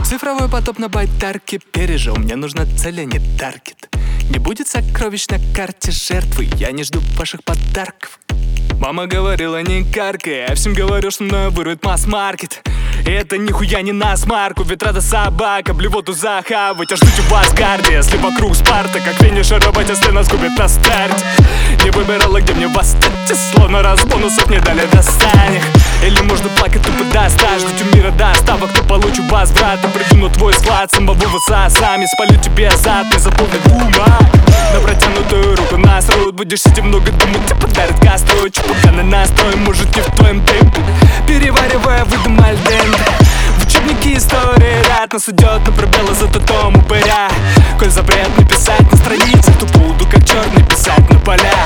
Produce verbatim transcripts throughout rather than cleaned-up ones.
Цифровой потоп на байтарке пережил. Мне нужна цель, а не таргет. Не будет сокровищ на карте жертвы. Я не жду ваших подарков. Мама говорила, не каркай. Я всем говорю, что мною вырвет масс-маркет. И это нихуя не на смарку. Ведь рада собака, блевоту захавать. А ждуть у вас гарди, если вокруг Спарта. Как финишировать, если нас губит на старте. Не выбирала, где мне восстать. Словно раз бонусов не дали достань их. Или можно плакать тупо достать. Ждуть у мира доставок, кто получу возврат. Приду на твой склад, самого высосами. Спалю тебе зад, не заполнит ума. На протянутую руку насрут. Будешь сидеть много думать, тебе подарят кастру. Чепуганый настрой, может не в твоем темпе. Переваривая, выдам альденте. В учебнике истории ряд нас идет на пробелы, зато том упыря. Коль запрет написать на страницах, то буду как черный писать на полях.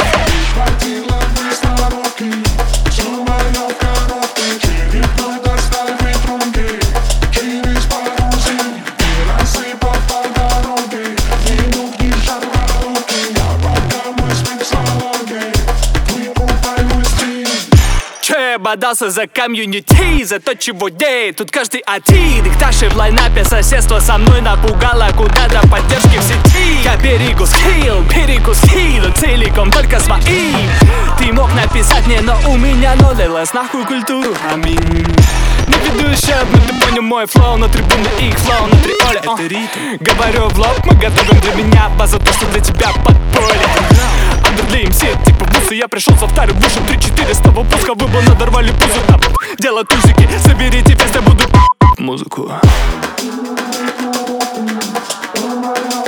Бодался за комьюнити, за то, чего деет. Тут каждый один, их таши в лайнапе. Соседство со мной напугало, куда-то поддержки в сети. Я берегу скилл, берегу скилл целиком только своим. Ты мог написать мне, но у меня нулилась нахуй культуру. Аминь. Не веду счет, но ты понял мой флоу. На трибуны их флоу, на триоле. Это ритм. Говорю в лоб, мы готовим для меня базу, то, что для тебя подполье. Андерлей эм си, типа бусы. Я пришел со вторым вышел три-четыре с того пуска. Вы бы надорвали пузо, там дело тузики. Соберите вместе, буду музыку.